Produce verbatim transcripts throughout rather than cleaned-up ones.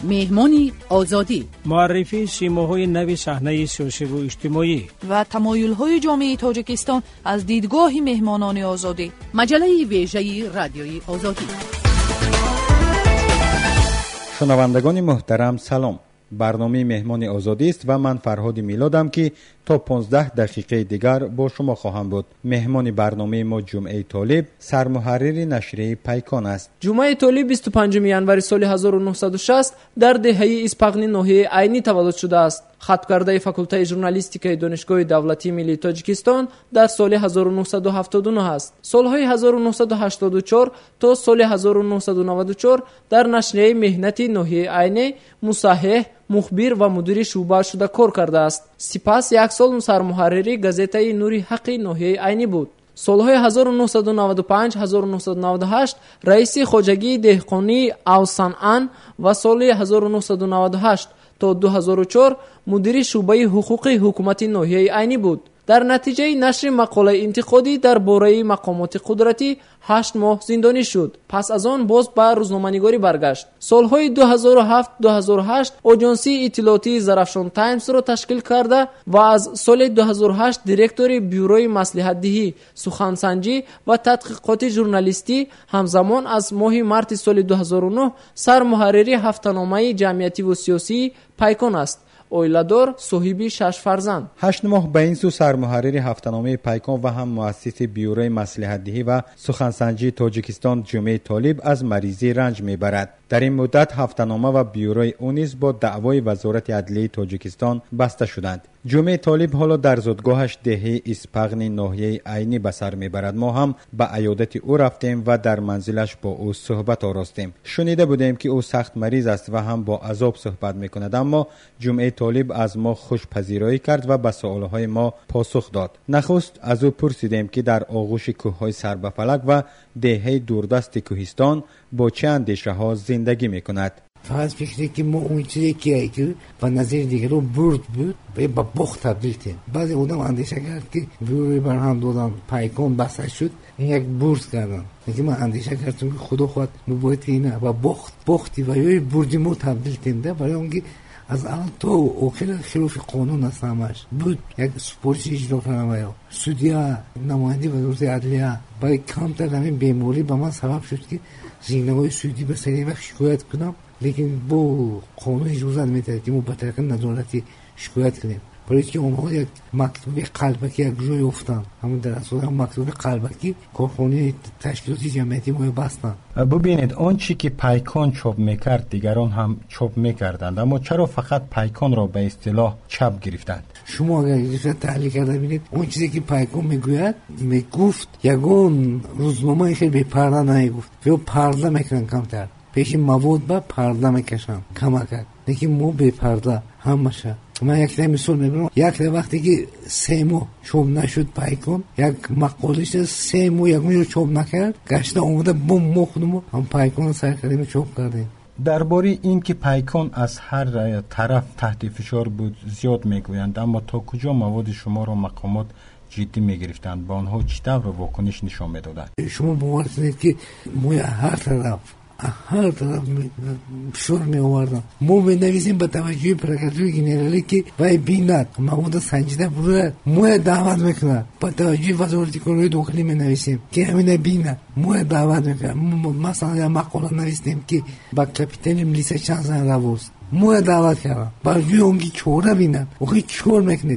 مهمانی آزادی، معرفی سیماهای نو صحنه سیاسی و اجتماعی و تمایل‌های جامعه تاجیکستان از دیدگاه مهمانان آزادی. مجله ویژه رادیوی آزادی. شنوندگان محترم سلام. برنامه مهمان آزادی است و من فرهاد میلادم که تا پانزده دقیقه دیگر با شما خواهم بود. مهمان برنامه ما جمعه طالب، سرمحرر نشریه پیکان است. جمعه طالب بیست و پنجم ینوری سال هزار و نهصد و شصت در دهه اسپاغنی ناحیه عینی تولد شده است. ختم کرده فاکولته ژورنالیستیک دانشگاه دولتی ملی تاجیکستان در سال هزار و نهصد و هفتاد و نه است. سالهای هزار و نهصد و هشتاد و چهار تا سال هزار و نهصد و نود و چهار در نشریه مهنتی ناحیه عینی مصحح، مخبر و مدیر شعبه شده کار کرده است. سپس یک سال سرمحرری گازیته نوری حقی ناحیه عینی بود. سالهای هزار و نهصد و نود و پنج تا هزار و نهصد و نود و هشت رئیس خواجگی دهقانی اوسانان و سال هزار و نهصد و نود و هشت تا دو هزار و چهار مدیر شعبه حقوقی حکومت ناحیه عینی بود. در نتیجه نشر مقاله انتقادی درباره مقامات قدرتی هشت ماه زندانی شد. پس از آن باز به روزنامه‌نگاری برگشت. سالهای دو هزار و هفت تا دو هزار و هشت آژانسی اطلاعاتی زرافشان تایمز را تشکیل کرده و از سال دو هزار و هشت دیرکتور بیوروی مصلحت دهی، سخنسنجی و تحقیقات ژورنالیستی، همزمان از ماه مارس سال دو هزار و نه سرمحرری هفته‌نامه جمعیتی و سیاسی پیکان است. اویلادور، صاحب شش فرزند. هشت ماه به این سو سرمحرر هفته‌نامه پیکان و هم مؤسس بیوروی مصلحت دهی و سخنسنجی تاجیکستان جمعه طالب از مریضی رنج میبرد. در این مدت هفته‌نامه و بیوروی او نیز با دعوای وزارت عدلیه تاجیکستان بسته شدند. جمعه طالب حالا در زادگاهش دهه اسپاغنی ناحیه عینی به سر میبرد. ما هم به عیادت او رفتیم و در منزلش با او صحبت آراستیم. شنیده بودیم که او سخت مریض است و هم با عذاب صحبت میکند، اما جمعه طالب از ما خوش پذیرایی کرد و به سوالهای ما پاسخ داد. نخست از او پرسیدیم که در آغوش کوههای سربفلک و دهه دوردست کوهستان با چه اندیشه ها زندگی میکند. فقط فکری که ما اون چیزی که که و نظر دیگر رو برد بود به با بخت تبدیل کرد. بعضی اونم اندیشه کرد که بیروی برهم دادن پیکان بسته شد، این یک بورس کردن. لیکن من اندیشه کردم که خدا خود نباید اینه و بخت بختی و یه بردی مو تبدیل کنده برای اونکه از آن تو آخر خلاف قانون است همش بود. یک سپورتی اجرا کردم و یا سودیا نماینده وزارت عدلیه برای کمتر همین بیماری به من سبب شد که زینه‌های سودی به سری وقت شکایت کنم، لیکن با قانون اجازه نمیده که ما به طریق نظارتی شکایت کنیم. برای که اونها یک مکتوب قلبکی یک جای افتن، همون در اساس هم مکتوب قلبکی کارخانه تشکیلاتی جمعیتی ما بستن. ببینید آن چی که پیکان چاپ میکرد دیگران هم چاپ میکردند، اما چرا فقط پیکان را به اصطلاح چاپ گرفتند؟ شما اگر گرفتن تحلیل کرده ببینید اون چیزی که پیکان میگوید میگفت یگون روزنامه خیلی به پرده نمیگفت یا پرده میکنن کمتر، پیش مواد با پرده میکشن کمک، لیکن ما به پرده همشه. من یک مثال میبرم، یک وقتی که سه ماه چوب نشد پیکان، یک مقالش سه ماه یک ماه چوب نکرد، گشته اومده بوم مخدمو هم پیکان سر کردیم چوب کردیم. درباره این که پیکان از هر طرف تحت فشار بود زیاد میگویند، اما تا کجا مواد شما را مقامات جدی میگرفتند؟ با آنها چطور واکنش نشان میدادند؟ شما باور کنید که ما هر طرف هر طرف فشار می آوردن. ما می نویسیم به توجه پرکاتور گنرالی که وای بیند مواد سنجیده بروه، ما دعوت میکنن به توجه وزارت کارهای داخلی می نویسیم که همین بیند، ما دعوت میکنن. مثلا یک مقاله نویسیم که با کاپیتان ملیسا چند زن روست، ما دعوت کردن برای اونگی چوره بینن اوخی چور میکنید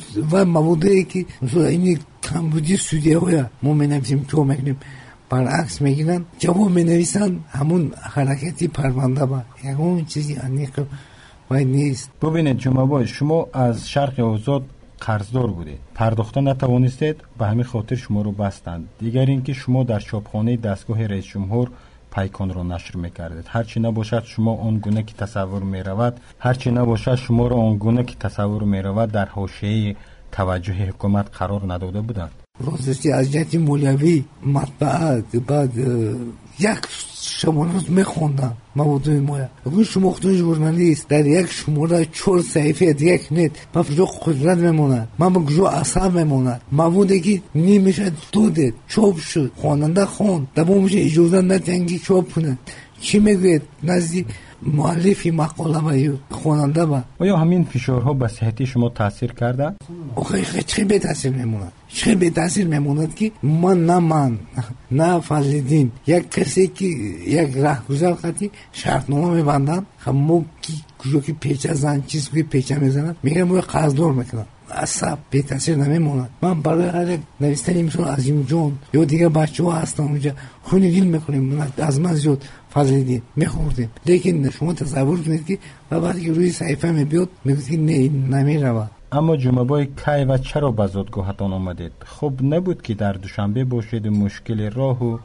و موادی که مثلا این کمبودی سودیه های ما می نویسیم چور میکنیم، برعکس میگیرن جواب می نویسن همون حرکتی پرونده با یکون چیزی انیق باید نیست. ببینید جناب شما از شرق آزاد قرضدار بودید، پرداخته نتوانستید، به همین خاطر شما رو بستند. دیگر اینکه شما در چاپخانه دستگاه رئیس جمهور پیکان رو نشر میکردید. هرچی نباشد شما اون گونه که تصور میرود هرچی نباشد شما رو اون گونه که تصور میرود در حاشیه توجه حکومت قرار نداده بودند. راستش از جهت مولوی مطبعه بعد یک شماره میخوندم موضوع مایا اون شماختون ژورنالیست در یک شماره چهار صحیفه یک نت من جو قدرت میموند، من جو اصلا میموند موضوعی که نمیشه داده چاپ شد خواننده خوند دبا میشه اجازه ندنگی چاپ کنه چی میگوید نزدی مؤلفی مقاله و خواننده با آیا همین فشارها به صحت شما تاثیر کرده؟ آخه چه به تاثیر میموند چه به تاثیر میموند که من نه من نه فضل‌الدین یک کسی که یک راهگذار خاطی شرطنامه میبندن همون که که پیچه زن چیز که پیچه میزنن میگم روی قرضدار میکنن اصلا به تاثیر نمیموند. من برای هر نوشتنی میشون عظیم جون یا دیگه بچه ها هستن اونجا خونی دیل میکنیم از من زیاد فضل‌الدین میخوردیم، لیکن شما تصور کنید که و بعد که روی صحیفه میبیاد میگوید که نه این نمیرود. اما جمعه کی و چرا به زادگاهتان آمدید؟ خب نبود که در دوشنبه باشید مشکل راه و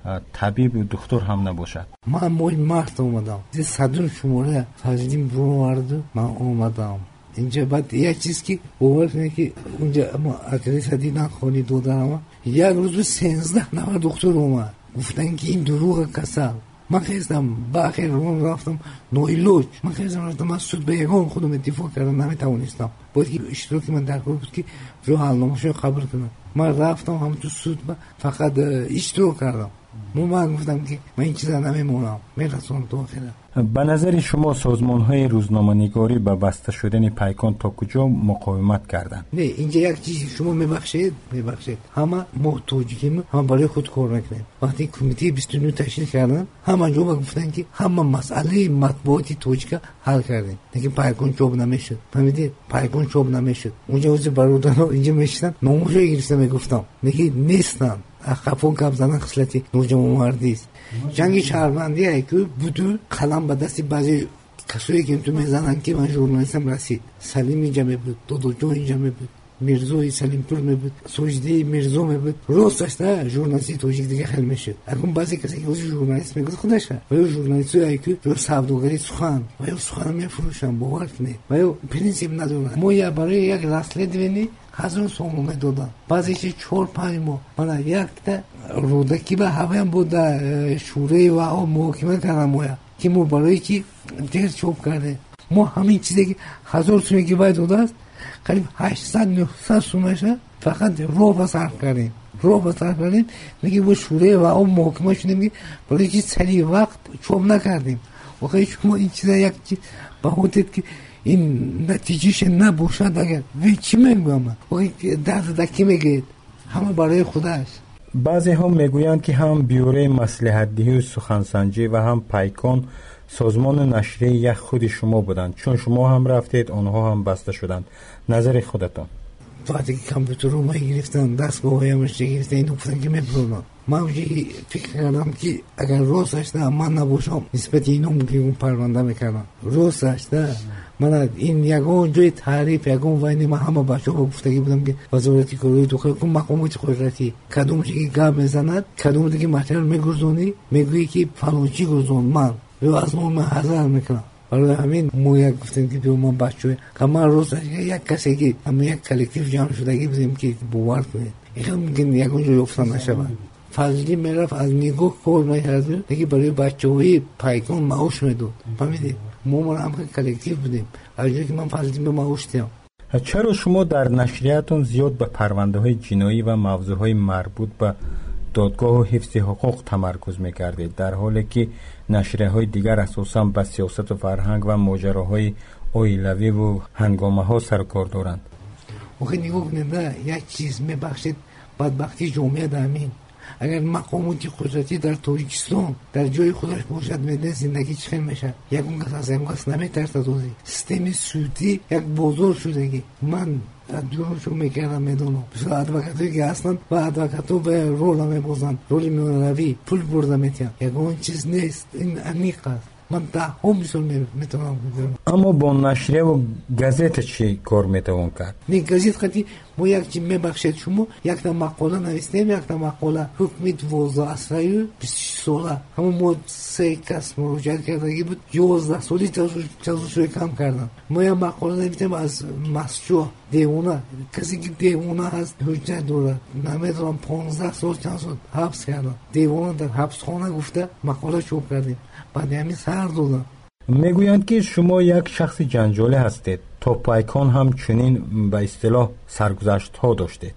طبیب و دکتر هم نباشد؟ من موی مارت اومدم زی صدون شماره فضل‌الدین برو وارد من اومدم اینجا. بعد یک چیز که باور کنید که اونجا ما اکلی صدیدن خونی دو درما یک روز سینزده نفر دکتر اومد گفتن که این دروغ کسل. من خیستم با آخر رو رفتم نویلوچ، من خیستم رفتم من سود به یکان خودم اتفاق کردم نمیتوانستم باید که اشتراکی من در کار بود که رو حلنامه‌شو قبول کنم. من رفتم هم تو سود فقط اشتراک کردم. من گفتم که من این چیزا نمیمونم میرسونم تو آخره. به نظر شما سازمان‌های روزنامه‌نگاری به بسته شدن پیکان تا کجا مقاومت کردند؟ نه اینجا یک چیز شما میبخشید میبخشید همه محتاجیم هم برای خود کار میکنیم. وقتی کمیته بیست و نه تشکیل کردن همه جا گفتن که همه مسئله مطبوعاتی توجیه حل کردیم، دیگه پیکان چوب نمیشد. فهمیدید؟ پیکان چوب نمیشد. اونجا واسه برادرها اینجا میشدن ناموشو گرفتم میگفتم دیگه نیستن. خفون کم زنن خصلتی نوجوان است. جنگ شهروندی ای که بودو قلم به دست بعضی کسایی که تو میزنن که من ژورنالیستم رسید. سلیم اینجا می بود، دودو جو اینجا می بود، میرزوی سلیم پور می بود، سوجدی میرزو می بود. روستش نه ژورنالیستی توجیه دیگه خیلی میشد. اگه بعضی کسی که ژورنالیست میگه خودشه و یا ژورنالیستی ای که رو سوداگری سخن و یا سخن میفروشن باور کنید و یا پرینسیپ ندارن. ما یا برای یک رساله دوینی هزار سوم دادن بعضیش چهار پنج ماه من یک تا رودکی به هوایم بود شوره و او محاکمه کردم مویا که ما برای که دیر چوب کرده ما همین چیزی که هزار سومی که باید داده است قریب هشتصد نهصد سومشه فقط رو بصرف کردیم رو بصرف کردیم میگه با شوره و او محاکمه شدیم که برای که سریع وقت چوب نکردیم. واقعی شما این چیزا یک چیز به خودت که این نتیجهش نباشد اگر وی چی میگم وقتی درد دکی میگید همه برای خودش. بعضی هم میگویند که هم بیوره مصلحت دهی و سخنسنجی و هم پیکان سازمان نشریه یک خود شما بودند، چون شما هم رفتید آنها هم بسته شدند. نظر خودتان؟ وقتی که کامپیوتر رو ما گرفتن دستگاه هایمش گرفتن این گفتن که میبرونم من فکر کردم که اگر راستش نه من نباشم نسبت اینو ممکن پرونده میکردم. راستش نه من این یگان جای تعریف یگان وینی من همه بچه ها گفتگی بودم که وزارتی کروی داخل کن مقامات قدرتی کدوم چی که گاب میزند کدوم دیگه مطلب میگرزونی میگویی که فلانچی گرزون من یا از من من حذر میکنم. برای همین ما یک گفتیم که بیو من بچه که من راستش یک کسی که همه یک کلکتیف جمع شدگی بودیم که باور کنید این ممکن یگان جای افتان نشود. فضلی میرفت از نگاه کار میکرد دیگه برای بچه های پیکان معاش میداد. فهمیدید؟ ما من هم کلکتیو بودیم اجایی که من فضلی به معاش دیم. چرا شما در نشریاتون زیاد به پرونده های جنایی و موضوع های مربوط به دادگاه و حفظ حقوق تمرکز میکردید در حالی که نشریه های دیگر اساساً به سیاست و فرهنگ و ماجراهای اویلوی و هنگامه ها سرکار دارند؟ وقتی نگاه کنید یک چیز میبخشید بدبختی جامعه دامین. اگر مقامات قدرتی در تاجیکستان در جای خودش باشد میده زندگی چه میشه؟ یک اون کس از این کس نمیترسد دوزی. سیستم سودی یک بازار شدگی. من دورشون میکردم میدونم بسیار ادوکاتوی که هستن و ادوکاتو به رول میبازن رولی میونوی پول برده میتیم یک اون چیز نیست. این انیق است. من ده هم میسول میتونم بگیرم. اما با نشریه و گازت چی کار میتوان کرد؟ نه گازت خطی ما یک چی میبخشید شما یک تا مقاله نویسیم یک تا مقاله حکمی دوازده اسرائیل بیست و شش ساله همون ما سه کس مراجعه کردگی بود یازده سالی جزوشوی کم کردن. ما یک مقاله نویسیم از مسجوع دیوانه کسی که دیوانه هست حجت داره نمیدونم پانزده سال چند سال حبس کردن دیوانه در حبس خانه گفته مقاله چوب کردیم بعد همین سر دادن. میگویند که شما یک شخص جنجالی هستید تا پیکان هم چنین به اصطلاح سرگذشت ها داشتید.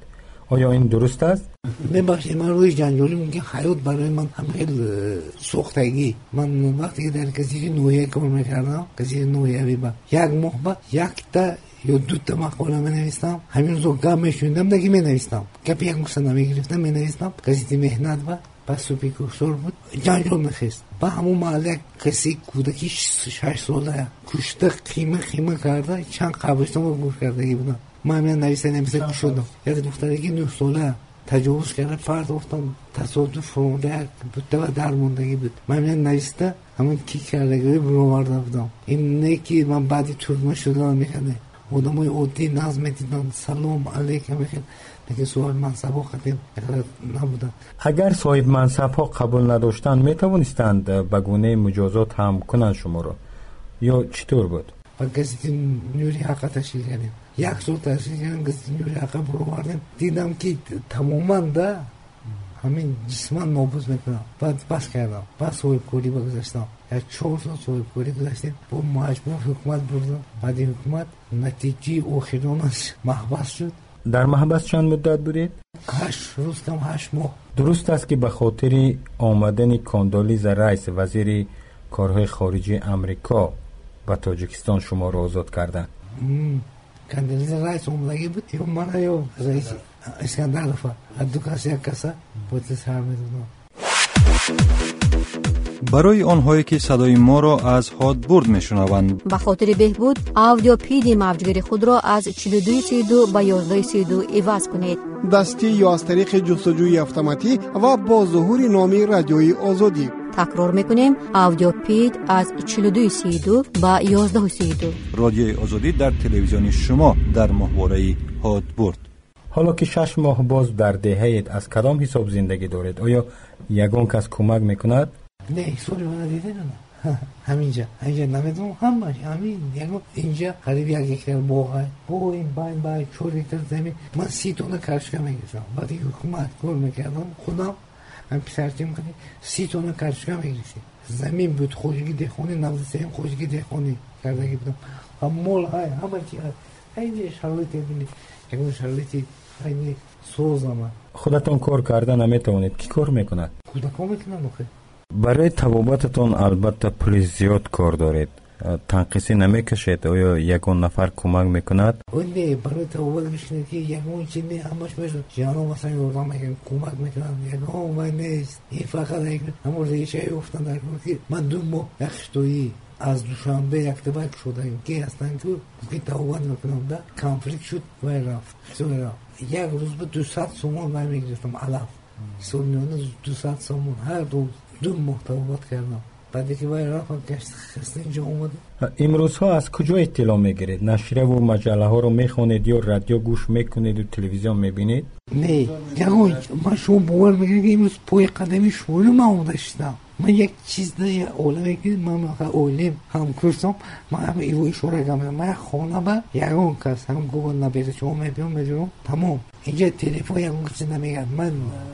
آیا این درست است؟ ببخشید من روی جنجالی میگم حیات برای من هم خیلی سوختگی. من وقتی که در کسی نوعی کار میکردم، کسی نوعی با یک ماه با یک تا یا دو تا مقاله می نویسم، همین روز گام میشوندم دیگه می نویسم، گپ یک مصنع نمیگرفتم می نویسم. کسی مهنت با پس سوپی کورسور بود جنجال میخست. با همون محله کسی کودکی شش ساله کشته خیمه خیمه کرده، چند قبرستان رو گور کرده بودم. من همین نویسه نویسه کشوندم. یک دخترکی نه ساله تجاوز کرده، فرد افتاد تصادف فرموده بوده و درموندگی بود. من همین نویسته همون کی کردگی برو مرده بودم. این نه که من بعدی ترجمه شده میکنه آدمای عادی نظم میدیدن سلام علیکم میکنه، دیگه صاحب منصب ها قدیم نبودن. اگر صاحب منصب ها قبول نداشتند میتوانستند به گونه مجازات هم کنند شما را یا چطور بود؟ و گزیت نوری حقا تشکیل کردیم، یک سال تشکیل کردیم، گزیت نوری حقا برو بردیم. دیدم که تماما ده همین جسمان نابود میکنم. بعد بس کردم، بعد صاحب کوری بگذاشتم. یک چهار سال صاحب کوری گذاشتیم، با مجبور حکومت بردم. بعد حکومت نتیجه آخرانش محبس شد. در محبس چند مدت بودید؟ هشت روز کم هشت ماه. درست است که به خاطر آمدن کاندولیزا رایس وزیر کارهای خارجی امریکا و تاجیکستان شما را آزاد کردند؟ کاندولیزا رایس اومدگی بود یا من یا رئیس اسکندر رفت. دو کسی یک کسا باید سر میدونم. برای آنهایی که صدای ما را از هادبورد میشنوند، به خاطر بهبود آدیو پیدی موجگیر خود را از چهل و دو سی و دو به یازده سی و دو عوض کنید. دستی یا از طریق جستجوی اتوماتیک و با ظهور نامی رادیوی آزادی. تکرار میکنیم، آدیو پید از چهل و دو سی و دو به یازده سی و دو. رادیوی آزادی در تلویزیون شما در محوره هادبورد. حالا که شش ماه باز در دهه‌اید، از کدام حساب زندگی دارید؟ آیا یگان کس کمک میکند؟ نه حسابی من دیده نه. همینجا اینجا نمیدونم همش همین یعنی اینجا قریب یک هکتار باغ است. با این باین باین چهار هکتار زمین من سی تونه کرشکه میگیرم. بعد حکومت کار میکردم خودم هم پسرچه میکنی سی تونه کرشکه میگیرم. زمین بود خوشگی دهخونی نوزده سیم خوشگی دهخونی کردگی بودم. هم مول های همه چی هست. اینجا شرایطی بینی یکم شرایطی اینی سوز آمد. خودتون کار کردن نمیتونید، کی کار میکند؟ کودکان میکنن آخه. برای تبابتتون البته پلیس زیاد کار دارید، تنقیصی نمیکشید؟ آیا یکون نفر کمک میکند؟ نه برای تبابت میشنید که یکون چی نه همش میشن جانو مثلا یوردان میکنن کمک میکنن. یکون من نیست این فقط یک همون ریشه افتن در که من دو ماه یخشتویی از دوشنبه یک تبک شدیم که هستن که تبابت میکنم ده کانفلیکت شد و رفت خیلی رفت. یک روز به دوصد سومون من میگرفتم علف سومیانه دوصد سومون هر روز دو محتوابات کردم. بعدی که باید رفتم گشت خسته اینجا اومده. امروز ها از کجا اطلاع میگیرید؟ نشریه و مجله ها رو میخونید یا رادیو گوش میکنید و تلویزیون میبینید؟ نه یکو من شما باور میگیرید که امروز پای قدمی شوری من اومده شدم. من یک چیز نه اولمه که من اولیم هم کرسم من هم ایوی شوره گمه من خونه با یکون کس هم گوگل نبیده شما میبینم میبینم تمام اینجا تلفن یکون کسی نمیگرد. من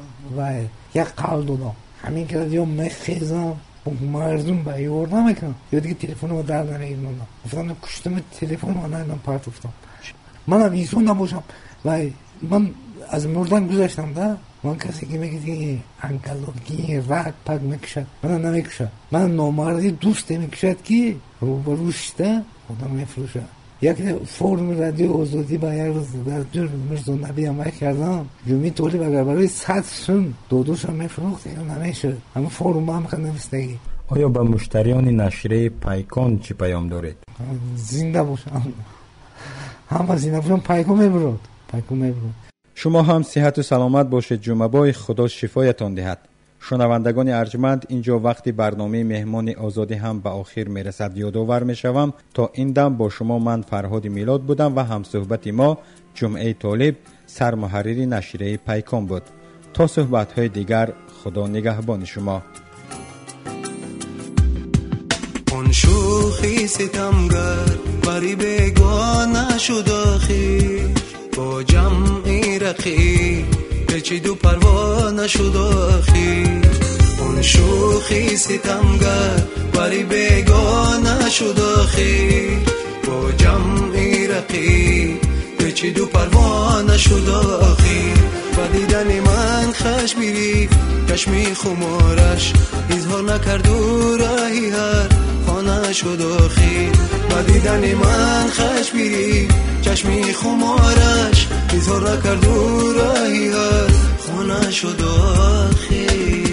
و یک قول دادم همین که دیو میخیزم مردم با یورد نمیکنم یا دیگه تلفن رو در نمیگیرم. افتادم کشتم تلفن رو نمیدم پرت افتادم. من هم ایسون نباشم و من از مردن گذاشتم ده. من کسی که میگه دیگه انکلوگی رک پک میکشد من نمیکشد. من نامردی دوست میکشد که رو بروش ده خودم میفروشد. یک فرم رادیو آزادی با یک روز در دور مرزا نبی هم کردم جمعی طولی اگر برای صد سون دو دوش هم میفروخت یا نمیشد. همه فرم هم خود نوستگی. آیا به مشتریان نشریه پیکان چی پیام دارید؟ زنده باشم همه زنده باشم. پیکان میبرد پیکان میبرد. شما هم صحت و سلامت باشید. جمعه خدا شفایتان دهد. شنوندگان ارجمند، اینجا وقتی برنامه مهمان آزادی هم به آخر میرسد. یادآور میشوم تا این دم با شما من فرهاد میلاد بودم و هم صحبت ما جمعه طالب سرمحرری نشریه پیکان بود. تا صحبت های دیگر خدا نگهبان شما. اون شوخی ستمگر بری بگانه شد آخی با جمعی رقی پیچید و پروانه شد آخی. اون شوخی ستمگر بری بگانه شد آخی با جمعی رقی پیچید و پروانه شد آخی و دیدن من خش بیری چشمی خمارش اظهار نکرد و راهی هر خانه شد آخی و دیدن من خش بیری چشمی خمارش اظهار نکرد و راهی هر خانه شد آخی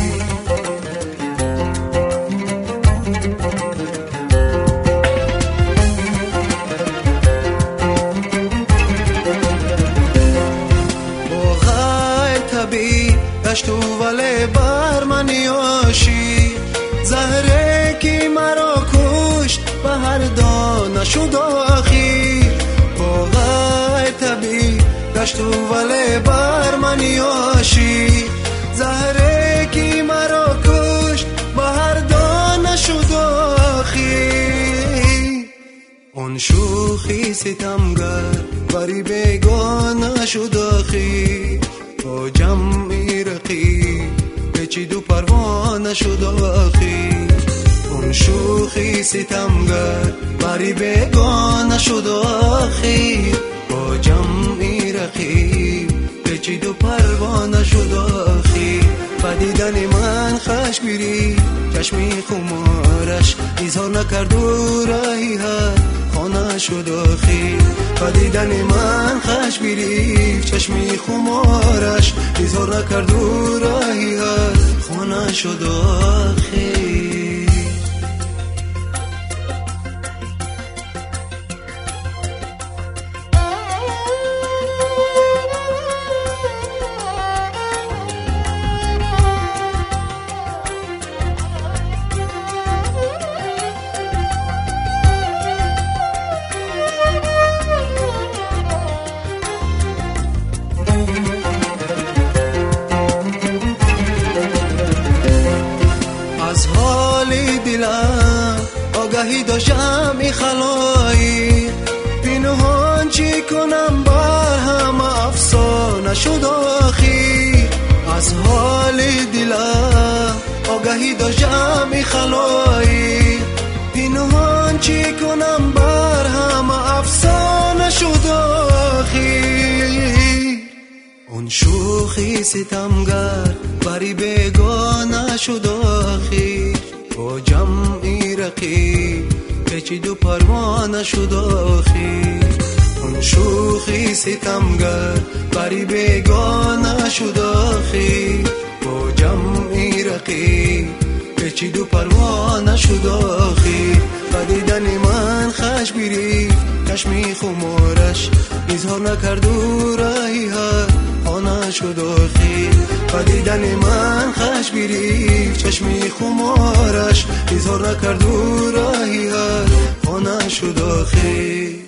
تو ولی بر من یاشی زهره کی مرا کشت به هر دانه شد آخی با غیر طبیعی گشت تو ولی بر من یاشی زهره کی مرا کشت به هر دانه شد آخی اون شوخی ستمگر بری بیگانه شد آخی با جمعی رقی پیچید و پروانه شد آخی اون شوخی ستمگر بری بیگانه شد آخی با جمعی رقی پیچید و پروانه شد آخی و دیدن من خش بیری چشمی خمارش اظهار نکرد و راهی هر خانه شد آخی و دیدن من خش بیری چشمی خمارش اظهار نکرد و راهی هر خانه شد آخی آگاهی داشتم ای خلایی پینهان چی کنم بر همه افسانه شد آخی از حال دلم آگاهی داشتم ای خلایی پینهان چی کنم بر همه افسانه شد آخی اون شوخی ستمگر بری بیگانه شد آخی با جمعی رقی پیچید و پروانه شد آخی اون شوخی ستمگر بری بیگانه شد آخی با جمعی رقی پیچید و پروانه شد آخی و دیدن من خش بیری چشمی خمارش اظهار نکرد و راهی هر خانه شد آخی و دیدن من خش بیری چشمی خمارش اظهار نکرد و راهی هر خانه شد آخی